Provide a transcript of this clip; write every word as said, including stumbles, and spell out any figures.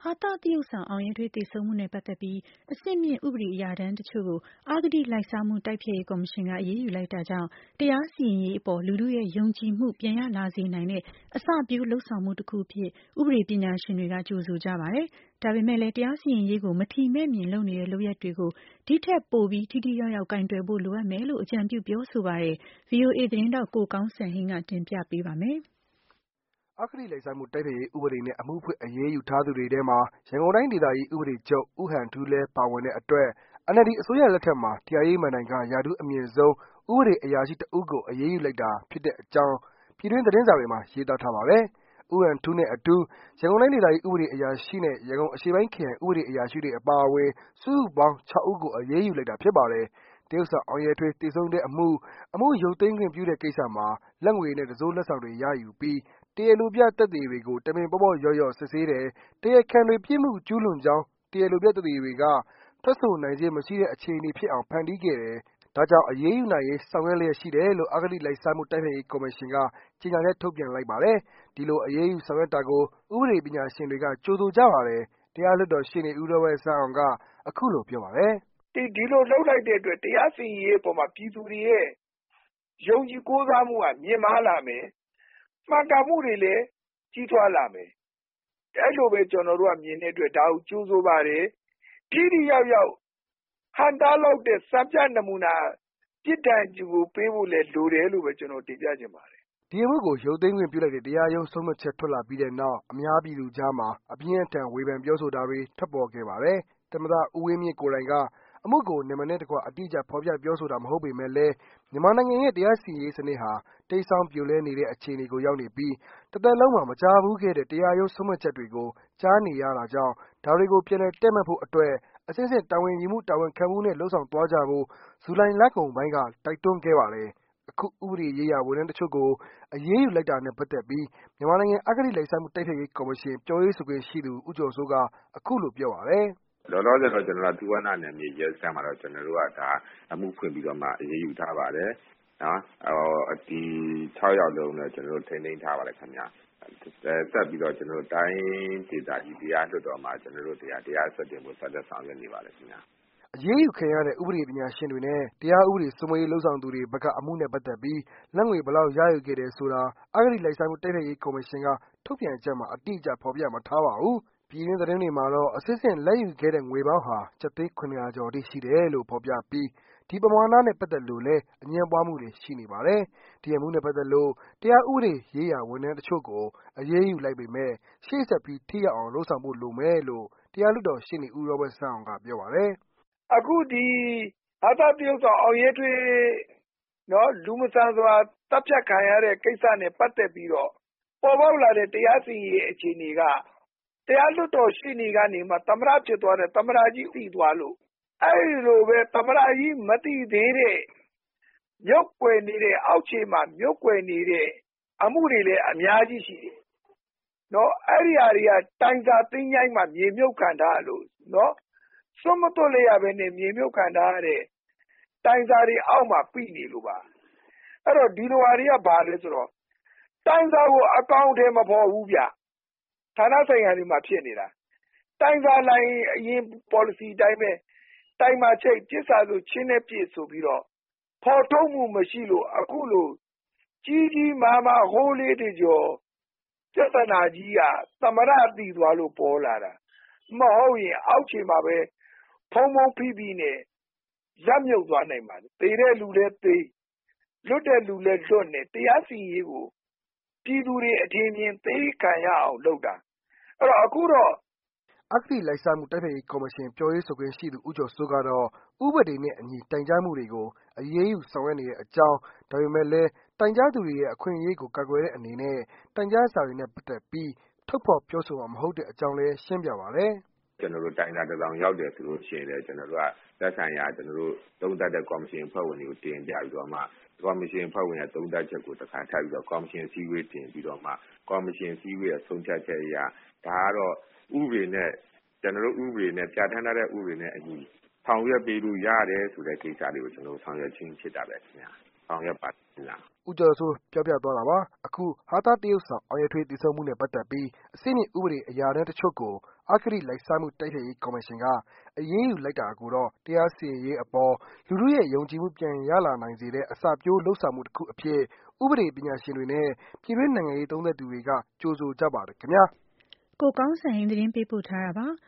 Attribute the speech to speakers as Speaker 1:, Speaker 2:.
Speaker 1: ဟာသသရုပ်ဆောင်အောင်ရဲထွေးသေဆုံးမှုနဲ့ပတ်သက်ပြီးအဆင့်မြင့်ဥပဒေအရာထမ်းတချို့ကိုအဂတိလိုက်စားမှုတိုက်ဖျက်ရေးကော်မရှင်ကအရေးယူလိုက်တာကြောင့်တရားစီရင်ရေးအပေါ်လူထုရဲ့ယုံကြည်မှုပြန်ရလာစေနိုင်တဲ့အစပျိုးလုပ်ဆောင်မှုတစ်ခုအဖြစ်ဥပဒေပညာရှင်တွေကကြိုဆိုကြပါတယ်။ဒါပေမဲ့လည်းတရားစီရင်ရေးကိုမထီမဲ့မြင်လုပ်နေတဲ့လုပ်ရက်တွေကိုဒီထက်ပိုပြီးထိထိရောက်ရောက်ကင်တွယ်ဖို့လိုအပ်မယ်လို့အကြံပြုပြောဆိုပါတယ်။ ဗွီအိုအေသတင်းထောက်ကိုကောင်းစံဟိန်းကတင်ပြပေးပါမယ်။
Speaker 2: အဂတိလိုက်စားမှုတိုက်ဖျက်ရေးဥပဒေနဲ့အမှုဖွင့်အရေးယူထားသူတွေထဲမှာရန်ကုန်တိုင်းဒေသကြီးဥပဒေချုပ်ဦးဟန်ထူးလည်းပါဝင်တဲ့အတွက် အန်အယ်လ်ဒီအစိုးရလက်ထက်မှာတရားရေးမဏ္ဍိုင်ကရာထူးအမြင့်ဆုံးဥပဒေအရာရှိတစ်ဦးကိုအရေးယူလိုက်တာဖြစ်တဲ့အကြောင်းပြည်တွင်းသတင်းစာတွေမှာရေးသားထားပါတယ်။ဦးဟန်ထူးနဲ့အတူရန်ကုန်တိုင်းဒေသကြီးဥပဒေအရာရှိနဲ့ရန်ကုန်အရှေ့ပိုင်းခရိုင်ဥပဒေအရာရှိတွေအပါအဝင်စုစုပေါင်း ၆ ဦးကိုအရေးယူလိုက်တာဖြစ်ပါတယ်။တရုတ်ဆောင်အောင်ရဲထွေးသေဆုံးတဲ့အမှုအမှုရုပ်သိမ်းခွင့်ပြုတဲ့ကိစ္စမှာလာဘ်ငွေနဲ့တံစိုးလက်ဆောင်တွေရယူပြီးတရားလိုပြသက်သေတွေကိုတမင်ပေါ့ပေါ့လျော့လျော့စစ်ဆေးတယ်။တရားခံတွေပြစ်မှုကျူးလွန်ကြောင်းတရားလိုပြသက်သေတွေကထွက်ဆိုနိုင်ခြင်းမရှိတဲ့အခြေအနေဖြစ်အောင်ဖန်တီးခဲ့တယ်။ဒါကြောင့်အရေးယူနိုင်ရေးဆောင်ရွက်လျက်ရှိတယ်လို့အဂတိလိုက်စားမှုတိုက်ဖျက်ရေးကော်မရှင်ကကြေညာချက်ထုတ်ပြန်လိုက်ပါတယ်။ဒီလိုအရေးယူဆောင်ရွက်တာကိုဥပဒေပညာရှင်တွေကကြိုဆိုကြပါတယ်။တရားလွှတ်တော်ရှေ့နေဦးရောဘတ်စန်းအောင်ကအခုလိုပြောပါတယ်
Speaker 3: ။ဒီလိုလုပ်လိုက်တဲ့အတွက်တရားစီရင်ရေးအပေါ်မှာပြည်သူတွေရဲ့ယုံကြည်ကိုးစားမှုကမြင့်မားလာမယ်။မှန်ကန်မှုတွေလည်းကြီးထွားလာမယ်။အဲ့လိုပဲကျွန်တော်တို့ကမြင်တဲ့အတွက်ဒါကိုကြိုးဆိုပါတယ်။ထိထိရောက်ရောက်ဟန်တားလောက်တဲ့စံပြနမူနာပြစ်ဒဏ်ကိုပေးဖို့လည်းလိုတယ်လို့ပဲကျွန်တော်တင်ပြချင်ပါတယ်
Speaker 2: ။ဒီအမှုကိုရုပ်သိမ်းခွင့်ပြုလိုက်တဲ့တရားရုံးဆုံးဖြတ်ချက်ထွက်လာပြီးတဲ့နောက်အများပြည်သူကြားမှာအပြင်းအထန်ဝေဖန်ပြောဆိုတာတွေထွက်ပေါ်ခဲ့ပါတယ်။သမ္မတဦးဝင်းမြင့်ကိုယ်တိုင်ကအမှုကိုနာမည်နဲ့တကွအတိအကျဖော်ပြပြောဆိုတာမဟုတ်ပေမဲ့လည်းမြန်မာနိုင်ငံရဲ့တရားစီရင်ရေးစနစ်ဟာတိမ်းစောင်းပြိုလဲနေတဲ့အခြေအနေကိုရောက်နေပြီးတသက်လုံးမှာမကြားဖူးခဲ့တဲ့တရားရုံးဆုံးဖြတ်ချက်တွေကိုကြားနေရတာကြောင့်ဒါတွေကိုပြန်လည်တည့်မတ်ဖို့အတွက်အဆင့်ဆင့်တာဝန်ယူမှုတာဝန်ခံမှုနဲ့လုပ်ဆောင်သွားကြဖို့ဇူလိုင်လကုန်ပိုင်းကတိုက်တွန်းခဲ့ပါတယ်။အခုဥပဒေရေးရာဝန်ထမ်းတချို့ကိုအရေးယူလိုက်တာနဲ့ပတ်သက်ပြီးမြန်မာနိုင်ငံအဂတိလိုက်စားမှုတိုက်ဖျက်ရေးကော်မရှင်ပြောရေးဆိုခွင့်ရှိသူဦးကျော်စိုးကအခုလိုပြောပါတယ်
Speaker 4: ။လောလောဆယ်တော့ကျွန်တော်တို့ဒူဝါနာနယ်မြေရဲစခန်းမှာတော့ကျွန်တော်တို့ကဒါအမှုဖွင့်ပြီးတော့မှအရေးယူထားပါတယ်နော်အော်ဒီ၆ယောက်လုံးလည်းကျွန်တော်တို့ထိန်းသိမ်းထားပါတယ်ခင်ဗျာဆက်ပြီးတော့ကျွန်တော်တို့တိုင်းဒေသကြီးတရားလွှတ်တော်မှာကျွန်တော်တို့တရားတရားစွဲတင်ဖို့ဆက်လက်ဆောင်ရွက်နေပါတယ်ခင်ဗျာ
Speaker 2: အရေးယူခံရတဲ့ဥပဒေပညာရှင်တွေနဲ့တရားဥပဒေစိုးမိုးရေးလှုပ်ဆောင်သူတွေဘက်ကအမှုနဲ့ပတ်သက်ပြီးလက်ငွေဘယ်လောက်ရယူခဲ့တယ်ဆိုတာအဂတိလိုက်စားမှုတိုက်ဖျက်ရေးကော်မရှင်ကထုတ်ပြန်ချက်မှာအတိအကျဖော်ပြမထားပါဘူး။ပြည်တွင်းသတင်းတွေမှာတော့အစစ်အစစ်လက်ယူခဲ့တဲ့ငွေပေါင်းဟာကျပ်သိန်း၇၀၀ကျော်အထိရှိတယ်လို့ဖော်ပြပြီးဒီပမာဏနဲ့ပတ်သက်လို့လည်းအငြင်းပွားမှုတွေရှိနေပါတယ်။ဒီအမှုနဲ့ပတ်သက်လို့တရားဥပဒေရေးရာဝန်ထမ်းတချို့ကိုအရေးယူလိုက်ပေမဲ့ရှေ့ဆက်ပြီးထိရောက်အောင်လုပ်ဆောင်ဖို့လိုမယ်လို့တရားလွှတ်တော်ရှေ့နေဦးရောဘတ်စန်းအောင်ကပြောပါတယ်
Speaker 3: ။အခုဒီဟာသတရုပ်ဆောင်အောင်ရဲထွေးနော်လူမဆန်စွာတပ်ဖြတ်ခံရတဲ့ကိစ္စနဲ့ပတ်သက်ပြီးတော့ပေါ်ပေါက်လာတဲ့တရားစီရင်ရေးအခြေအနေကတရားလွှတ်တော်ရှေ့နေကနေမှသမ္မတဖြစ်သွားတဲ့သမ္မတကြီးသိသွားလို့အဲ့လိုပဲသမ္မတကြီးမသိသေးတဲ့မြုပ်ွယ်နေတဲ့အောက်ခြေမှာမြုပ်ွယ်နေတဲ့အမှုတွေလည်းအများကြီးရှိတယ်နော်အဲ့ဒီအရာတွေကတိုင်စာသိမ်းချိုင်းမှာမြေမြုပ်ခံထားလို့နော်စွန့်မတွလျက်ပဲနဲ့မြေမြုပ်ခံထားရတဲ့တိုင်စာတွေအောက်မှာပြီနေလို့ပါအဲ့တော့ဒီလိုဟာတွေကဘာလဲဆိုတော့တိုင်စာကိုအကောင့်ထဲမပေါ်ဘူးဗျဌာနဆိုင်ရာတွေမှာဖြစ်နေတာတိုင်စာလိုင်းအရင် policy အတိုင်းပဲတိုင်မှာချိတ်ပြစ်စာဆိုချင်းနဲ့ပြစ်ဆိုပြီးတော့ဖော်ထုတ်မှုမရှိလို့အခုလိုကြီးကြီးမားမားဟိုးလေးတကြောပြဿနာကြီးကသမရသိသွားလို့ပေါ်လာတာမဟုတ်ရင်အောက်ခြေမှာပဲဖုံဖုံဖိဖိနဲ့ရပ်မြုပ်သွားနိုင်ပါတယ်သေတဲ့လူလည်းသေလွတ်တဲ့လူလည်းလွတ်နေတရားစီရင်ရေးကိုပြည်သူတွေအထင်မြင်သိခံရအောင်လုပ်တာအဲ့တော့အခုတော့
Speaker 2: အဂတိလိုက်စားမှုတိုက်ဖျက်ရေးကော်မရှင်ပြောရေးဆိုခွင့်ရှိသူဦးကျော်စိုးကတော့ဥပဒေနဲ့အညီတိုင်ကြားမှုတွေကိုအရေးယူဆောင်ရွက်နေတဲ့အကြောင်းဒါပေမဲ့လည်းတိုင်ကြားသူတွေရဲ့အခွင့်အရေးကိုကာကွယ်တဲ့အနေနဲ့တိုင်ကြားစာတွေနဲ့ပတ်သက်ပြီးထုတ်ဖော်ပြောဆိုမှာမဟုတ်တဲ့အကြောင်းလည်းရှင်းပြပါတယ်
Speaker 4: ။ကျွန်တော်တို့တိုင်တာတစ်စောင်ရောက်တယ်ဆိုလို့ရှိရင်လည်းကျွန်တော်တို့ကသက်ဆိုင်ရာကျွန်တော်တို့သုံးသပ်တဲ့ကော်မရှင်ဖွဲ့ဝင်တွေကိုတင်ပြပြီးတော့မှကော်မရှင်ဖွဲ့ဝင်ရဲ့သုံးသပ်ချက်ကိုတစ်ခါထပ်ပြီးတော့ကော်မရှင်စည်းဝေးတင်ပြီးတော့မှကော်မရှင်စည်းဝေးရဲ့ဆုံးဖြတ်ချက်အရဒါကတော့ဥပဒေနဲ့ကျွန်တော်တို့ဥပဒေနဲ့ပြဋ္ဌာန်းထားတဲ့ဥပဒေနဲ့အညီဆောင်ရွက်ပေးလို့ရတယ်ဆိုတဲ့ကိစ္စတွေကိုကျွန်တော်ဆောင်ရွက်ခြင်းဖြစ်တာပဲခင်ဗျာဆောင်ရွက်ပါလား
Speaker 2: ဦးကျော်စိုးပြောပြသွားတာပါအခုဟာသတရုပ်ဆောင်အောင်ရထွေးတည်ဆုံမှုနဲ့ပတ်သက်ပြီးအစိမ့်မြင့်ဥပဒေအရာတန်းတချို့ကိုအဂတိလိုက်စားမှုတိုက်ဖျက်ရေးကော်မရှင်က အရေးယူလိုက်တာကိုတော့ တရားစီရင်ရေးအပေါ် လူထုရဲ့ယုံကြည်မှုပြန်ရလာနိုင်စေတဲ့ အစပျိုးလုပ်ဆောင်မှုတစ်ခုအဖြစ် ဥပဒေပညာရှင်တွေနဲ့ ပြည်တွင်းနိုင်ငံရေးသုံးသပ်သူတွေက ကြိုဆိုကြပါတယ်ခင်ဗျာ။
Speaker 1: ကိုကောင်းစံဟိန်းသတင်းပေးပို့ထားတာပါ။